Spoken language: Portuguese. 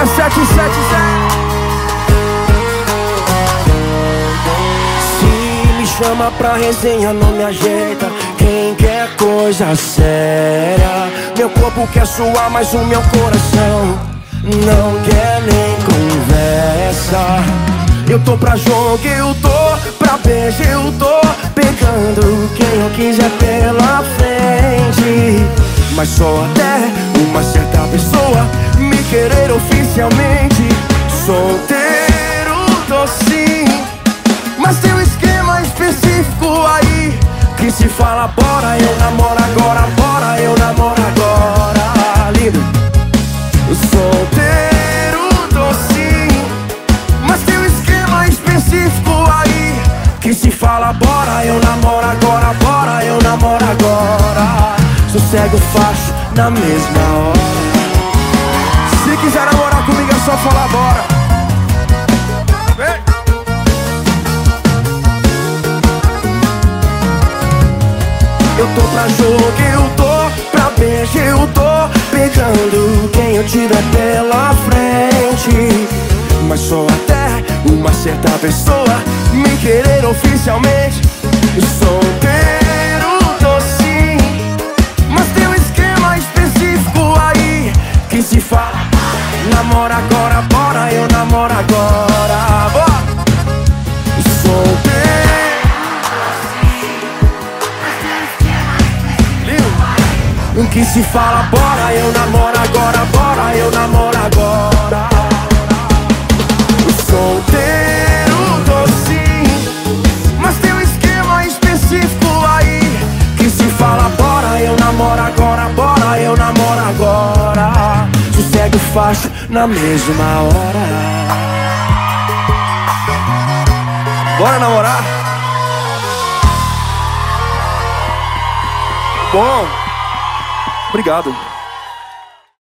770. Se me chama pra resenha, não me ajeita. Quem quer coisa séria, meu corpo quer suar, mas o meu coração não quer nem conversa. Eu tô pra jogo, eu tô pra beijo, eu tô pegando quem eu quiser pela frente. Mas só até uma certa pessoa me querer oficialmente. Solteiro tô sim, mas tem um esquema específico aí que se fala bora, eu namoro agora, bora, eu namoro agora. Lindo. Solteiro tô sim, mas tem um esquema específico aí que se fala bora, eu namoro agora, bora, eu namoro agora. Sossego faço na mesma hora. Se quiser namorar comigo é só falar bora. Vem. Eu tô pra jogo, eu tô pra beijo, eu tô pegando quem eu tiver pela frente. Mas só até uma certa pessoa me querer oficialmente. Solteiro tô sim, mas tem um esquema específico aí que se fala namora agora, bora, eu namoro agora, bora. Solteiro que se fala bora, eu namoro agora, bora, eu namoro agora. Solteiro tô sim, mas tem um esquema específico aí que se fala bora, eu namoro agora, bora, eu namoro agora. Sossego faço na mesma hora. Bora namorar? Bom, obrigado.